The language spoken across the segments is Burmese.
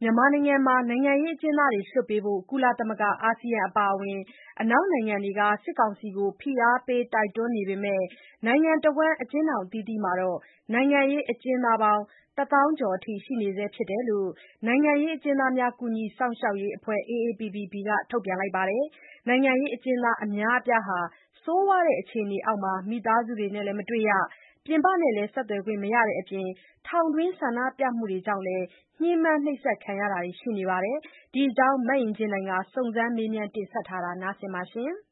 မြန်မာနိုင်ငံမှာ နိုင်ငံရေးအကျဉ်းသားတွေလွှတ်ပေးဖို့ ကုလသမဂ္ဂ၊ အာဆီယံအပါအဝင် အနောက်နိုင်ငံတွေက စစ်ကောင်စီကို ဖိအားပေးတိုက်တွန်းနေပေမဲ့ နိုင်ငံတဝန်း အကျဉ်းထောင်အသီးသီးမှာ နိုင်ငံရေးအကျဉ်းသားပေါင်း ၁ သောင်းကျော်အထိ ရှိနေဆဲဖြစ်တယ်လို့ နိုင်ငံရေးအကျဉ်းသားများ ကူညီစောင့်ရှောက်ရေးအဖွဲ့ AAPPB က ထုတ်ပြန်ပါတယ်။ နိုင်ငံရေးအကျဉ်းသားအများအပြားဟာ ဆိုးဝါးတဲ့အခြေအနေအောက်မှာ မိသားစုတွေနဲ့မတွေ့ရ၊ ပြင်ပနဲ့ဆက်သွယ်ခွင့်မရတဲ့အပြင် ထောင်တွင်းဆန္ဒပြမှုတွေကြောင့်လည်း ညှဉ်းပန်းနှိပ်စက်ခံရတာတွေရှိနေပါတယ်။ ဒီအကြောင်း မအင်ကြင်းနိုင်က စုံစမ်းမေးမြန်းတင်ဆက်ထားပါတယ်။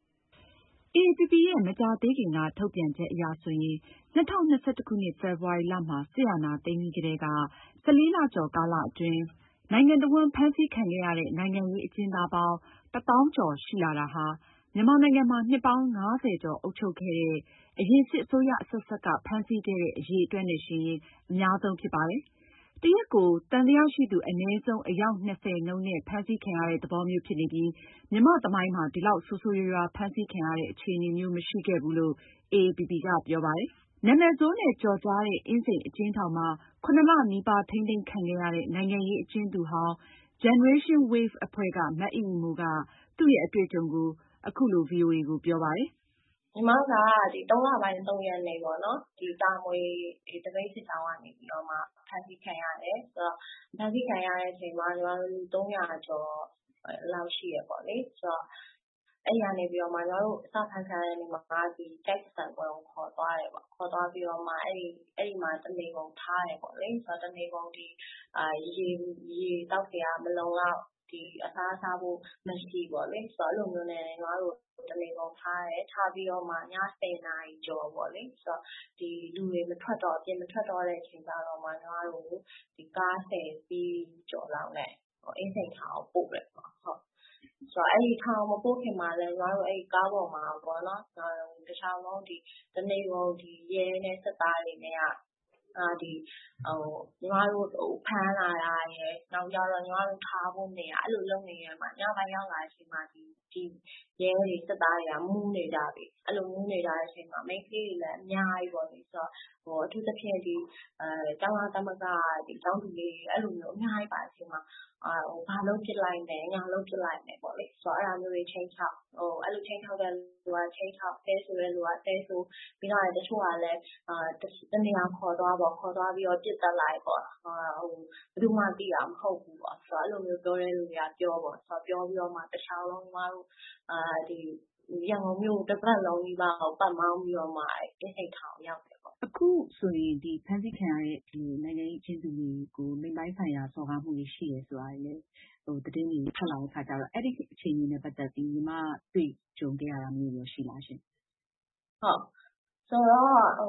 AAPP ရဲ့ မကြာသေးခင်က ထုတ်ပြန်ချက်အရဆိုရင် ၂၀၂၁ ခုနှစ် ဖေဖေါ်ဝါရီလမှာ စစ်အာဏာသိမ်းပြီးကတည်းက ၁၄ လကျော်ကာလအတွင်း နိုင်ငံတဝန်း ဖမ်းဆီးခံခဲ့ရတဲ့ နိုင်ငံရေးအကျဉ်းသားပေါင်း ၁ သောင်းကျော်ရှိလာတာဟာ မြန်မာနိုင်ငံမှာ နှစ်ပေါင်း ၅၀ ကျော်အုပ်ချုပ်ခဲ့တဲ့ အရင်စစ်အစိုးရအဆက်ဆက်က ဖမ်းဆီးခဲ့တဲ့ အရေအတွက်နဲ့ယှဉ်ရင် အများဆုံးဖြစ်ပါတယ်။ တရက်ကို သံသယရှိသူ အနည်းဆုံး အယောက် ၂၀ နှုန်းနဲ့ ဖမ်းဆီးခံရတဲ့ သဘောမျိုးဖြစ်နေပြီး မြန်မာ့သမိုင်းမှာ ဒီလောက် ဆိုးဆိုးရွားရွား ဖမ်းဆီးခံရတဲ့ အခြေအနေမျိုး မရှိခဲ့ဘူးလို့ AAPP ကပြောပါတယ်။ နာမည်ဆိုးနဲ့ကျော်ကြားတဲ့ အင်းစိန်အကျဉ်းထောင်မှာ ၇ လနီးပါး ထိန်းသိမ်းခံခဲ့ရတဲ့ နိုင်ငံရေးအကျဉ်းသူဟောင်း Generation Wave အဖွဲ့က မအိမွန်မိုးက သူ့ရဲ့အတွေ့အကြုံကို အခုလို ဗွီအိုအေကိုပြောပါတယ်။ "ညီမက3 လပိုင်း 3 ရက်နေ့ပေါ့နော် တာမွေသပိတ်စစ်ကြောင်းကနေပြီးတော့မှ ဖမ်းဆီးခံရတယ်။ ဖမ်းဆီးခံရတဲ့အချိန်မှာ ညီမတို့လူ 300 ကျော်လောက်ရှိတယ်ပေါ့လေ။ အဲ့ကနေပြီးတော့မှ ညီမတို့စဖမ်းခံရတဲ့နေ့မှာ ကျိုက်ဆံကွင်းကိုခေါ်သွားတယ်ပေါ့။ ခေါ်သွားပြီးတော့မှ အဲ့မှာတနေကုန်ထားတယ်ပေါ့လေ။ တနေကုန်ရေသောက်စရာမလုံလောက် အစားစားဖို့မရှိပေါ့လေ။ အဲ့လိုမျိုးနဲ့ ညီမတို့တနေကုန်ထားတယ်။ ထားပြီးတော့မှ ည 10 နာရီကျော်ပေါ့လေ လူတွေအပြင်မထွက်တော့တဲ့အချိန်ကျတော့မှ ညီမတို့ကို ကား 10 စီးကျော်လောက်နဲ့ အင်းစိန်ထောင်ကိုပို့တယ်ပေါ့။ အဲ့ဒီထောင်မပို့ခင်မှာလည်း ညီမတို့အဲ့ကားပေါ်မှာပေါ့နော် တလျှောက်လုံးတနေကုန်ရဲနဲ့စစ်သားတွေနဲ့က ညီမတို့ဖမ်းလာတာရယ် နောက်ပြီးတော့ညီမတို့ထားဖို့နေရာ အဲ့လိုလုပ်နေတဲ့အချိန်မှာ ညပိုင်းရောက်လာတဲ့အချိန်မှာ ရဲတွေစစ်သားတွေက မူးနေကြပြီ။ အဲ့လိုမူးနေကြတဲ့အချိန်မှာ မိန်းကလေးတွေလည်းအများကြီးပေါ့လေ။ အထူးသဖြင့် ကျောင်းသားသမဂ္ဂက ကျောင်းသူလေးတွေ အဲ့လိုမျိုးအများကြီးပါတဲ့အချိန်မှာ ဘာလုပ်ပစ်လိုက်မယ် ညာလုပ်ပစ်လိုက်မယ်ပေါ့လေ။ အဲ့ဒါမျိုးတွေခြိမ်းခြောက် အဲ့လိုခြိမ်းခြောက်တဲ့လူကခြိမ်းခြောက် ဆဲဆိုတဲ့လူကဆဲဆို ပြီးတော့တချို့ကလည်း တနေရာခေါ်သွားပြီးတော့ ပစ်သတ်လိုက်ပေါ့။ ဘယ်သူမှသိတာမဟုတ်ဘူးပေါ့။ အဲ့လိုမျိုးပြောတဲ့လူတွေကပြောပေါ့။ ပြောပြီးတော့မှ တလျှောက်လုံးညီမတို့ ရန်ကုန်မြို့တပတ်လုံးနီးပါးကိုပတ်မောင်းပြီးတော့မှ အင်းစိန်ထောင်ကိုရောက်တယ်ပေါ့။ " အခုဆိုရင် ဖမ်းဆီးခံရတဲ့ နိုင်ငံရေးအကျဉ်းသူတွေကို လိင်ပိုင်းဆိုင်ရာစော်ကားမှုတွေရှိတယ်ဆိုတာတွေလည်း သတင်းတွေထွက်လာတဲ့အခါကျတော့ အဲ့ဒီအခြေအနေနဲ့ပတ်သက်ပြီး ညီမတွေ့ကြုံခဲ့ရတာမျိုးရောရှိလားရှင့်။ "ဟုတ် ဆိုတော့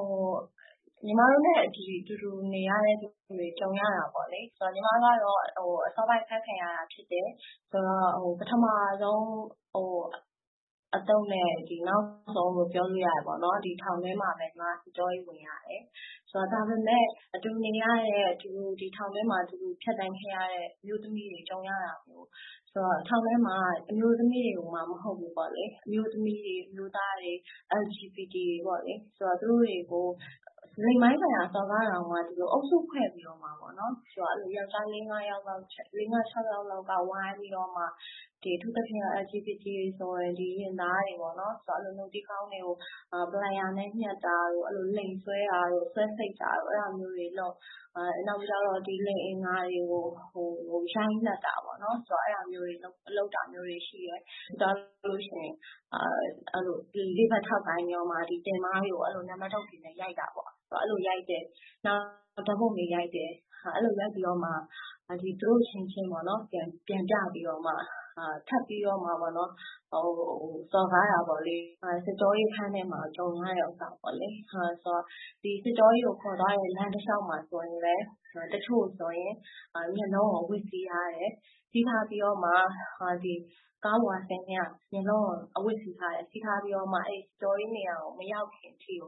ညီမတို့နဲ့အတူတူနေရတဲ့သူတွေကြုံရတာပေါ့လေ။ ညီမကတော့ အစောပိုင်းဖမ်းခံရတာဖြစ်တယ်။ ဆိုတော့ ပထမဆုံးအသုတ်နဲ့နောက်ဆုံးလို့ပြောလို့ရတယ်ပေါ့နော်။ ထောင်ထဲမှာပဲ ညီမစစ်ကြောရေးဝင်ရတယ်။ ဒါပေမဲ့ အတူနေရတဲ့ထောင်ထဲမှာ အတူတူဖြတ်သန်းခဲ့ရတဲ့အမျိုးသမီးတွေကြုံရတာမျိုးဆိုတော့ ထောင်ထဲမှာ အမျိုးသမီးတွေမှမဟုတ်ဘူးပေါ့လေ။ အမျိုးသမီးတွေ အမျိုးသားတွေ LGBT တွေပေါ့လေ။ သူတို့တွေကို လိင်ပိုင်းဆိုင်ရာစော်ကားတာတောင်မှ အုပ်စုဖွဲ့ပြီးတော့မှပေါ့နော်။ ယောက်ျား 4-5 ယောက် 6 ယောက်လောက်က ဝိုင်းပြီးတော့မှ အထူးသဖြင့် LGBT တွေဆိုရင် ရင်သားတွေပေါ့နော်။ တီးခေါင်းတွေကို ပလာယာနဲ့ညှပ်တာတို့ အဲ့လိုလိင်ဆွဲတာတို့ ဆွဲစိတ်တာတို့ အဲ့ဒါမျိုးတွေလုပ် နောက်ပြီးတော့ လိင်အင်္ဂါတွေကို ရိုက်နှက်တာပေါ့နော်။ အဲ့ဒါမျိုးတွေလုပ်တာမျိုးတွေရှိတယ်။ ပြီးလို့ရှိရင် လေးဘက်ထောက်ခိုင်းပြီးတော့မှ တင်မတွေကို နံပါတ်တုတ်တွေနဲ့ရိုက်တာပေါ့။ အဲ့လိုရိုက်တယ်။ နောက်ဓာတ်ပုံတွေရိုက်တယ်။ အဲ့လိုရိုက်ပြီးတော့မှ သူတို့အချင်းချင်းပေါ့နော် ပြန်ပြပြီးတော့မှ ထပ်ပြီးတော့မှပေါ့နော် စော်ကားတာပေါ့လေ။ စစ်ကြောရေးခန်းထဲမှာကြုံရတဲ့ဥစ္စာပေါ့လေ။ စစ်ကြောရေးကိုခေါ်သွားတဲ့လမ်းတလျှောက်မှာဆိုရင်လည်း တချို့ဆိုရင် မျက်လုံးကိုအဝတ်စည်းထားတယ်။ စည်းထားပြီးတော့မှ ကားပေါ်ကဆင်းခြင်းက မျက်လုံးကိုအဝတ်စည်းထားတယ်။ စည်းထားပြီးတော့မှ စစ်ကြောရေးနေရာကိုမရောက်ခင်အထိကို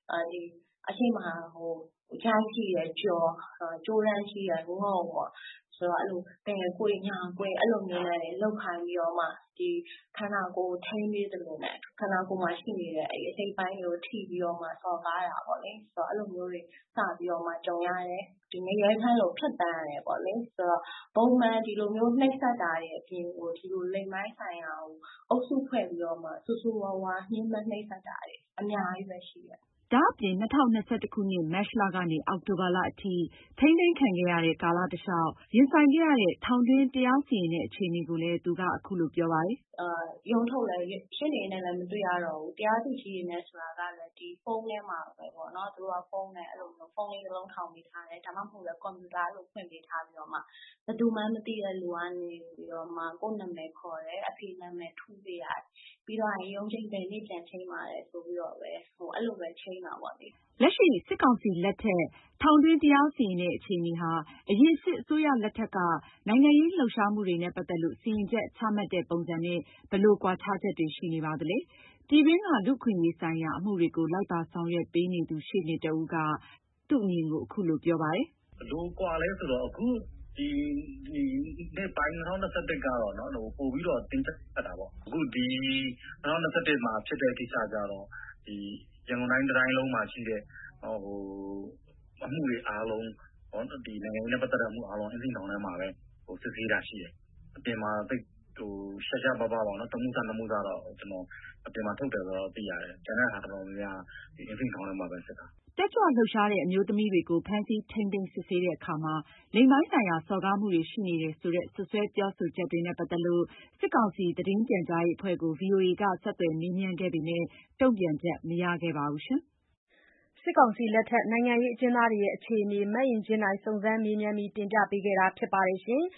အရှေ့မှာ ရိုက်ရှိတယ် ကျော် ကြိုးတန်းရှိတယ် ငုံပေါ့။ဆိုတော့အဲ့လိုပင်ကွေညာကွေအဲ့လိုမျိုးနဲ့လောက်ခိုင်းပြီးတော့မှဒီခန္ဓာကိုယ်ထိန်းပြီးတယ်လို့နဲ့ခန္ဓာကိုယ်မှာရှိနေတဲ့အဲ့အစိတ်ပိုင်းတွေကိုထိပြီးတော့မှစော်ကားတာပေါ့လေဆိုတော့အဲ့လိုမျိုးတွေစပြီးတော့မှကြုံရတယ်ဒီငရဲခန်းလိုဖြတ်တန်းရတယ်ပေါ့လေဆိုတော့ပုံမှန်ဒီလိုမျိုးနှိပ်စက်တာရဲ့အပြင်ကိုဒီလိုလိမ်မိုင်းဆိုင်ရာကိုအုပ်စုဖွဲ့ပြီးတော့မှစူးစူးဝါးဝါနှိမ့်မနှိပ်စက်တာတွေအများကြီးပဲရှိတယ်ဒါအပြင်2021ခုနှစ်မတ်လကနေအောက်တိုဘာလအထိထိန်းသိမ်းခံခဲ့ရတဲ့ကာလတလျှောက်ရင်ဆိုင်ခဲ့ရတဲ့ထောင်တွင်းတရားစီရင်တဲ့အခြေအနေကိုလည်းသူကအခုလိုပြောပါတယ်ရုံးထုတ်လည်းရှင်းနေနဲ့လည်းမတွေ့ရတော့ဘူးတရားသူကြီးတွေနဲ့ဆိုတာကလည်းဒီဖုန်းထဲမှာပဲပေါ့နော်သူတို့ကဖုန်းနဲ့အဲ့လိုမျိုးဖုန်းလေးတစ်လုံးထောင်ပေးထားတယ်ဒါမှမဟုတ်လည်းကွန်ပျူတာလို့ဖွင့်ပေးထားပြီးတော့မှဘယ်သူမှမသိတဲ့လူကနေပြီးတော့မှကိုယ်နာမည်ခေါ်တယ်အဖေနာမည်ထူးပေးရတယ်ပြီးတော့ရုံးချိန်ပဲနေ့ပြန်ချိန်ပါတယ်ဆိုပြီးတော့ပဲအဲ့လိုပဲချိန်တာပေါ့လေလက်ရှိစစ်ကောင်စီလက်ထက်ထောင်တွင်းတရားစီရင်တဲ့အခြေအနေဟာအရင်စစ်အစိုးရလက်ထက်ကနိုင်ငံရေးလှုပ်ရှားမှုတွေနဲ့ပတ်သက်လို့စီရင်ချက်ချမှတ်တဲ့ပုံစံနဲ့ဘယ်လိုကွာခြားချက်တွေရှိနေပါသလဲ။ပြည်တွင်းကလူ့အခွင့်အရေးဆိုင်ရာအမှုတွေကိုလိုက်ပါဆောင်ရွက်ပေးနေသူရှေ့နေတဦးကသူ့အမြင်ကိုအခုလိုပြောပါတယ်။ဘယ်လိုကွာလဲဆိုတော့အခုဒီနေ့ပိုင်း2021ကတော့နော်ပို့ပြီးတော့တင်ပြတာပေါ့။အခုဒီ2021မှာဖြစ်တဲ့ကိစ္စကြတော့ဒီရန်ကုန်တိုင်းတိုင်းလုံးမှာရှိတဲ့အမှုတွေအားလုံးဒီနိုင်ငံရေးနဲ့ပတ်သက်တဲ့အမှုအားလုံးအင်းစိန်ထောင်ထဲမှာပဲစစ်ဆေးတာရှိတယ်။အပြင်မှာသိရှားရှားပါပါပေါ့နော်။တမှုစားနှစ်မှုစားတော့ကျွန်တော်အပြင်မှာထုတ်တယ်ဆိုတော့သိရတယ်။ကျန်တဲ့ဟာတော်တော်များများဒီအင်းစိန်ထောင်ထဲမှာပဲစစ်တာ။တက်ကြွလှုပ်ရှားတဲ့အမျိုးသမီးတွေကိုဖမ်းဆီးထိန်းသိမ်းစစ်ဆေးတဲ့အခါမှာလိင်ပိုင်းဆိုင်ရာစော်ကားမှုတွေရှိနေတယ်ဆိုတဲ့စွပ်စွဲပြောဆိုချက်တွေနဲ့ပတ်သက်လို့စစ်ကောင်စီသတင်းပြန်ကြားရေးအဖွဲ့ကို VOA ကဆက်သွယ်မေးမြန်းခဲ့ပေမဲ့တုံ့ပြန်ချက်မရခဲ့ပါဘူးရှင်။စစ်ကောင်စီလက်ထက်နိုင်ငံရေးအကျဉ်းသားတွေရဲ့အခြေအနေမအင်ကြင်းနိုင်စုံစမ်းမေးမြန်းပြီးတင်ပြပေးခဲ့တာဖြစ်ပါတယ်ရှင်။